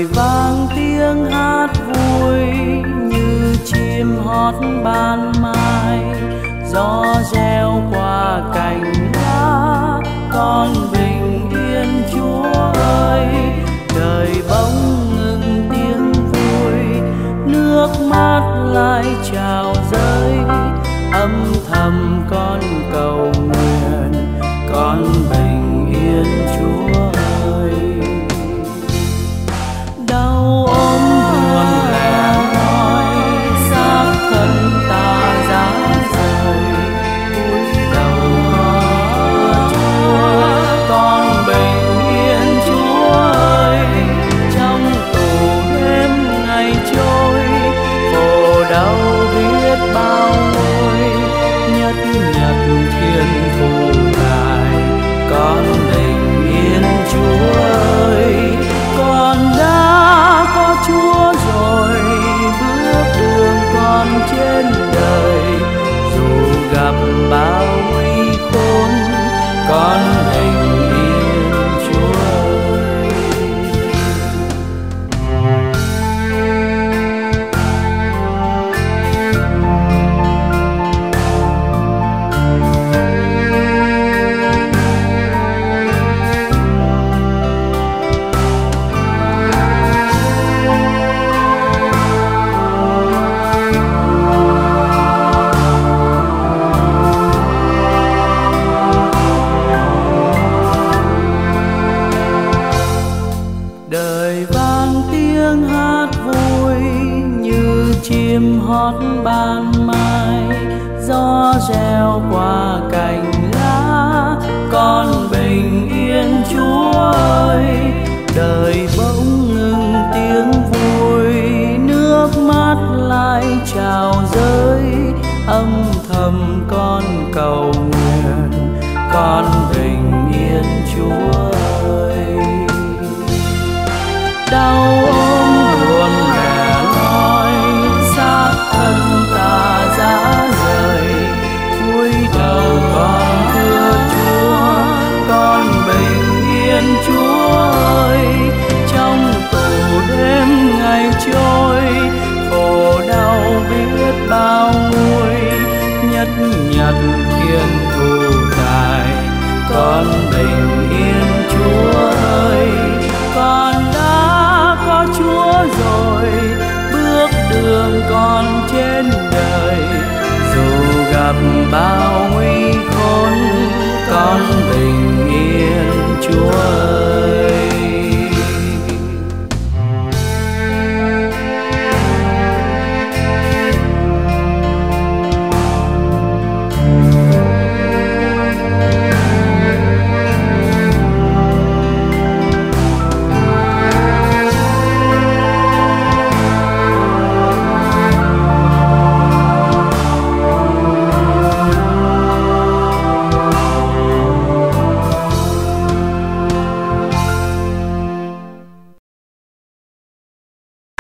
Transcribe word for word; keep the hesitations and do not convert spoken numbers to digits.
đời vang tiếng hát vui như chim hót ban mai, gió reo qua cành lá con bình yên Chúa ơi. Đời bỗng ngừng tiếng vui, nước mắt lại trào rơi, âm thầm con cầu nguyện con bình yên Chúa ơi. Đau ốm buồn lẻ loi, xác thân ta giá rời, cúi đầu ngó Chúa con bình yên Chúa ơi. Trong tù đêm ngày trôi, khổ đau biết bao ngôi, nhất nhật thiên thu lại con bình yên Chúa ơi. Con đã có Chúa rồi, bước đường con trên đời, dù gặp bao nguy khốn con bình yên Chúa ơi. Đời vang tiếng hát vui như chim hót ban mai, gió reo qua cành lá con bình yên Chúa ơi. Đời bỗng ngừng tiếng vui, nước mắt lại trào rơi, âm thầm con cầu nguyện con bình yên Chúa ơi. Đau ốm buồn lẻ loi, xác thân ta giá rời, cúi đầu con thưa Chúa con bình yên Chúa ơi. Trong tù đêm ngày trôi, khổ đau biết bao nguôi, nhất nhật thiên thu tại con bình yên Chúa ơi. Con đã có Chúa rồi, bước đường con trên đời, dù gặp bao nguy khốn con bình yên Chúa ơi.